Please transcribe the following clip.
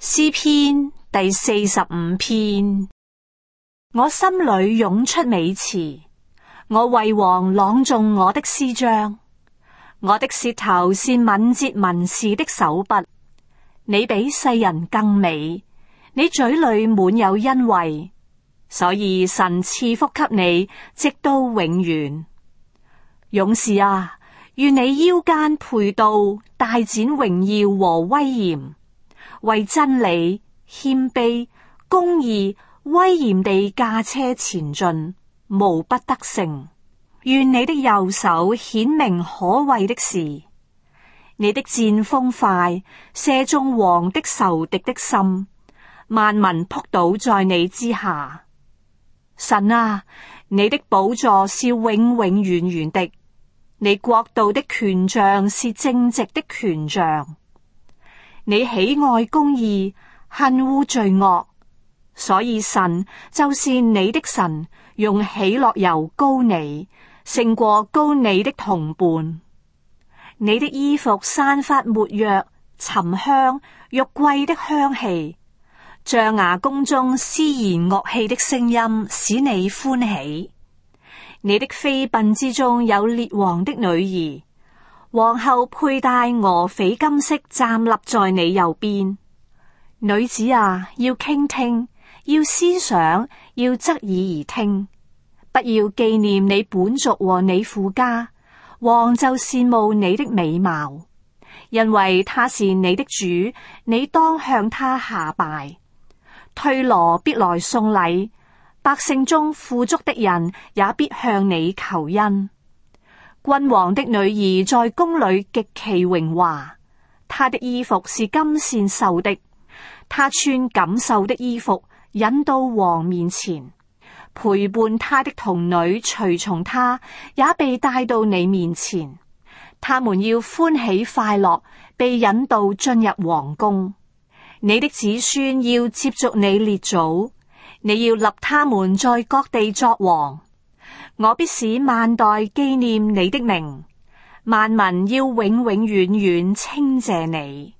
詩篇第45篇。我心裏湧出美詞，我為王朗誦我的詩章。我的舌頭是敏捷文士的手筆。你比世人更美，你嘴裏滿有恩惠，所以神賜福給你，直到永遠。勇士啊，願你腰間佩刀，大展榮耀和威嚴，為真理、謙卑、公義、威嚴地駕車前進，無不得勝。願你的右手顯明可畏的事，你的箭鋒快，射中王的仇敵的心，萬民撲倒在你之下。神啊，你的寶座是永永遠遠的，你國度的權杖是正直的權杖。你喜愛公義，恨惡罪惡，所以神就是你的神，用喜樂油膏你，勝過膏你的同伴。你的衣服散發沒藥、沉香、玉桂的香氣，象牙宮中絲弦樂器的聲音使你歡喜。你的妃嬪之中有列王的女兒，皇后佩戴俄斐金飾站立在你右邊。女子啊，要傾聽，要思想，要側耳而聽，不要紀念你本族和你父家，王就羨慕你的美貌，因為他是你的主，你當向他下拜。推羅必來送禮，百姓中富足的人也必向你求恩。君王的女兒在宮裏極其榮華，她的衣服是金線繡的，她穿錦繡的衣服，引到王面前，陪伴她的童女隨從她，也被帶到你面前。他們要歡喜快樂，被引導進入王宮。你的子孫要接續你列祖，你要立他們在各地作王。我必使萬代紀念你的名，萬民要永永遠遠稱謝你。